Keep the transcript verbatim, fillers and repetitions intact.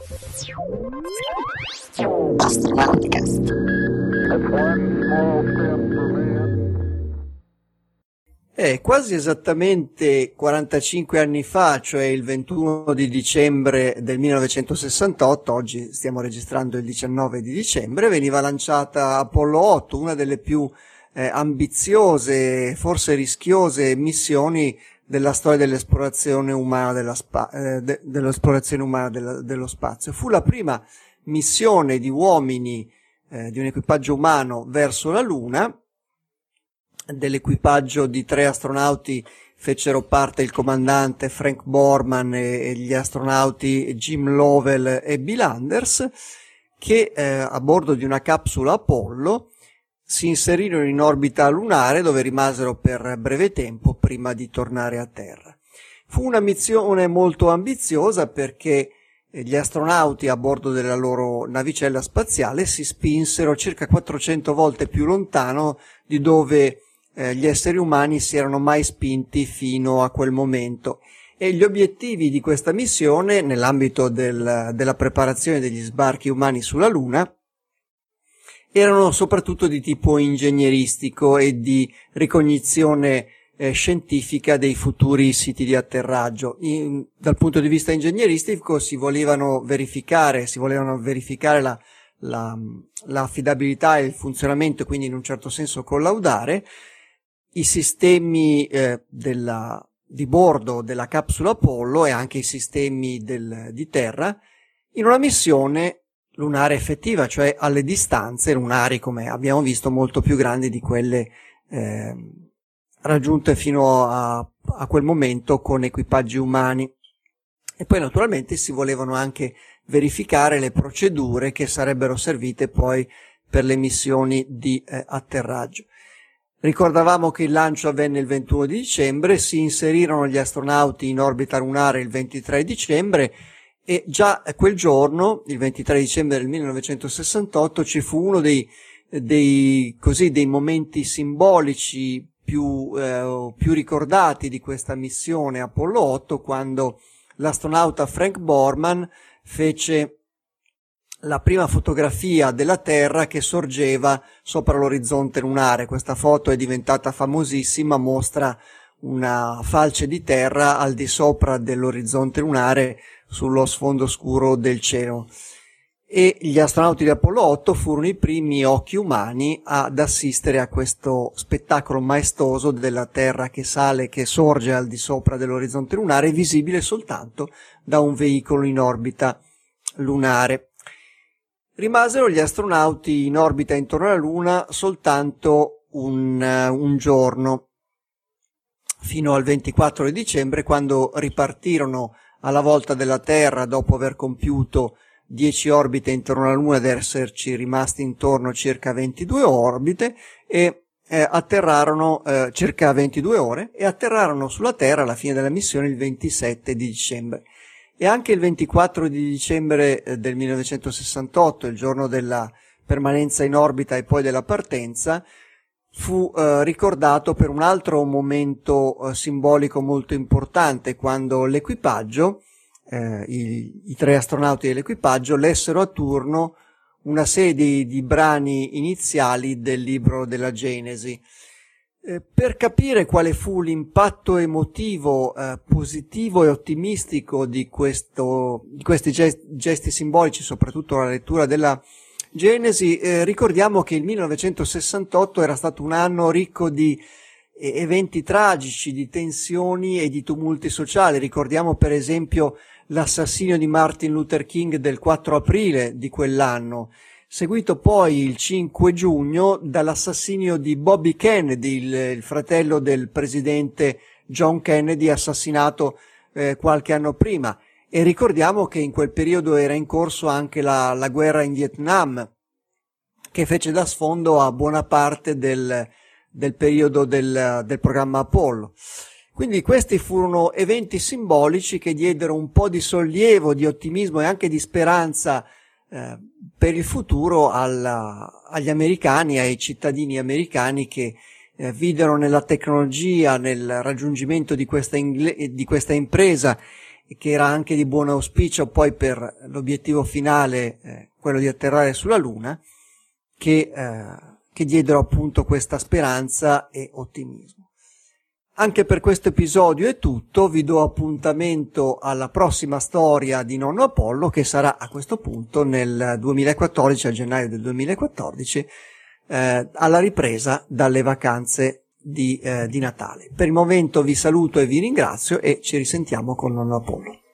Astronauticast. È quasi esattamente quarantacinque anni fa, cioè il ventuno di dicembre del millenovecentosessantotto, oggi stiamo registrando il diciannove di dicembre, veniva lanciata Apollo otto, una delle più eh, ambiziose, forse rischiose missioni della storia dell'esplorazione umana della spa- eh, de- dell'esplorazione umana della, dello spazio. Fu la prima missione di uomini, eh, di un equipaggio umano verso la Luna. Dell'equipaggio di tre astronauti fecero parte il comandante Frank Borman e, e gli astronauti Jim Lovell e Bill Anders, che eh, a bordo di una capsula Apollo si inserirono in orbita lunare, dove rimasero per breve tempo prima di tornare a Terra. Fu una missione molto ambiziosa perché gli astronauti a bordo della loro navicella spaziale si spinsero circa quattrocento volte più lontano di dove eh, gli esseri umani si erano mai spinti fino a quel momento. E gli obiettivi di questa missione, nell'ambito del, della preparazione degli sbarchi umani sulla Luna, erano soprattutto di tipo ingegneristico e di ricognizione eh, scientifica dei futuri siti di atterraggio. In, dal punto di vista ingegneristico si volevano verificare, si volevano verificare la, la, la affidabilità e il funzionamento, quindi in un certo senso collaudare i sistemi eh, della, di bordo della capsula Apollo e anche i sistemi del, di terra in una missione lunare effettiva, cioè alle distanze lunari, come abbiamo visto, molto più grandi di quelle eh, raggiunte fino a, a quel momento con equipaggi umani. E poi naturalmente si volevano anche verificare le procedure che sarebbero servite poi per le missioni di eh, atterraggio. Ricordavamo che il lancio avvenne il ventuno di dicembre, si inserirono gli astronauti in orbita lunare il ventitré dicembre e già quel giorno, il ventitré dicembre del millenovecentosessantotto, ci fu uno dei, dei, così, dei momenti simbolici più, eh, più ricordati di questa missione Apollo otto, quando l'astronauta Frank Borman fece la prima fotografia della Terra che sorgeva sopra l'orizzonte lunare. Questa foto è diventata famosissima, mostra una falce di terra al di sopra dell'orizzonte lunare sullo sfondo scuro del cielo. E gli astronauti di Apollo otto furono i primi occhi umani ad assistere a questo spettacolo maestoso della Terra che sale, che sorge al di sopra dell'orizzonte lunare, visibile soltanto da un veicolo in orbita lunare. Rimasero gli astronauti in orbita intorno alla Luna soltanto un, un giorno, fino al ventiquattro di dicembre, quando ripartirono alla volta della Terra dopo aver compiuto dieci orbite intorno alla Luna ed esserci rimasti intorno circa ventidue orbite e eh, atterrarono eh, circa ventidue ore e atterrarono sulla Terra alla fine della missione il ventisette di dicembre. E anche il ventiquattro di dicembre eh, del millenovecentosessantotto, il giorno della permanenza in orbita e poi della partenza, fu eh, ricordato per un altro momento eh, simbolico molto importante, quando l'equipaggio, eh, i, i tre astronauti dell'equipaggio, lessero a turno una serie di, di brani iniziali del libro della Genesi. Eh, per capire quale fu l'impatto emotivo eh, positivo e ottimistico di, questo, di questi gesti, gesti simbolici, soprattutto la lettura della Genesi, eh, ricordiamo che il millenovecentosessantotto era stato un anno ricco di eh, eventi tragici, di tensioni e di tumulti sociali. Ricordiamo per esempio l'assassinio di Martin Luther King del quattro aprile di quell'anno, seguito poi il cinque giugno dall'assassinio di Bobby Kennedy, il, il fratello del presidente John Kennedy, assassinato eh, qualche anno prima. E ricordiamo che in quel periodo era in corso anche la, la guerra in Vietnam, che fece da sfondo a buona parte del, del periodo del, del programma Apollo. Quindi questi furono eventi simbolici che diedero un po' di sollievo, di ottimismo e anche di speranza eh, per il futuro alla, agli americani, ai cittadini americani che eh, videro nella tecnologia, nel raggiungimento di questa, ingle- di questa impresa e che era anche di buon auspicio poi per l'obiettivo finale, eh, quello di atterrare sulla Luna, che, eh, che diedero appunto questa speranza e ottimismo. Anche per questo episodio è tutto, vi do appuntamento alla prossima storia di Nonno Apollo, che sarà a questo punto nel duemilaquattordici, a gennaio del duemilaquattordici, eh, alla ripresa dalle vacanze di, eh, di Natale. Per il momento vi saluto e vi ringrazio e ci risentiamo con Nonno Apollo.